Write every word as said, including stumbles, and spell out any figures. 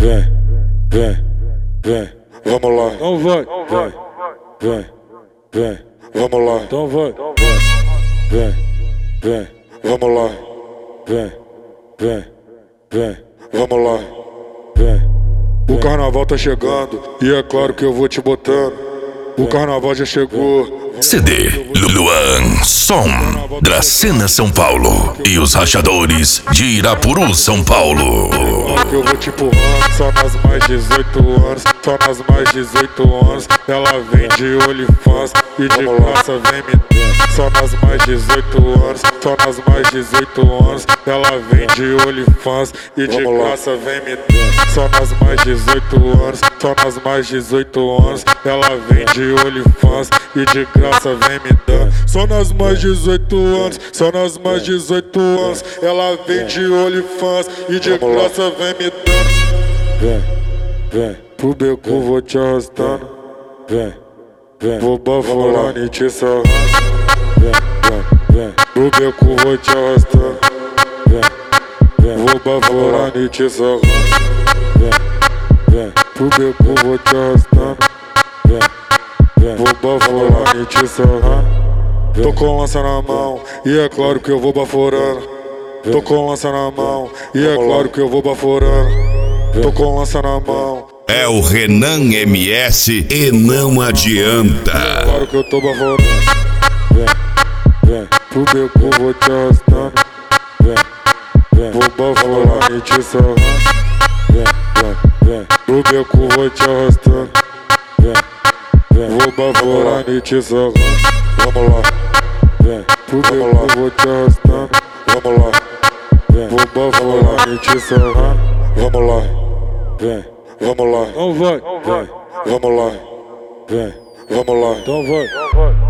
vem, vem, vem, vamos lá. Então vai, Vem, vem, vem, vamos lá. então vai. Vem, vem, vamos lá. Vem, vem, vem, vamos lá. Vem. O carnaval tá chegando e é claro que eu vou te botando. O carnaval já chegou. C D Luan Som, Dracena São Paulo e os Rachadores de Irapuru, São Paulo. Que eu vou te empurrando, só nas mais dezoito anos, só nas mais dezoito anos. Ela vem de OnlyFans e de graça vem me dando. Só nas mais dezoito anos, só nas mais dezoito anos. Ela vem de OnlyFans e de graça vem me dando. Só nas mais dezoito anos, só nas mais dezoito anos. Ela vem de OnlyFans e de graça vem me dando. Só nas mais dezoito anos, só nas mais dezoito anos. Ela vem de OnlyFans e de graça vem me dando. Vem, vem, pro beco vou te arrastando. Vem, vem, vou baforando e te sarrando. Vem, vem, vem, pro beco vou te arrastando. Vem, vem, vou baforando e te sarrando. Vem, vem, pro beco vou te arrastando. Vem, vem, vou baforando e te sarrando. Tô com lança na mão e é claro que eu vou baforando. Tô com lança na mão e é claro que eu vou baforando. Tô com lança na mão. É o Renan M S e não adianta. Claro que eu tô baforando. Vem, vem, pro beco vou te arrastando. Vem, vem, vou baforando e te sarrando. Vem, vem, vem, pro beco vou te arrastando. Vem, vem, vou baforando e te sarrando. Vamos lá. Vem, pro beco vou te arrastando. Vamos lá. Vem, vou baforando e te sarrando. Vamos lá. Vem, vamos lá. Então vai, Vem, vamos lá. Vem, vamos lá. então vai.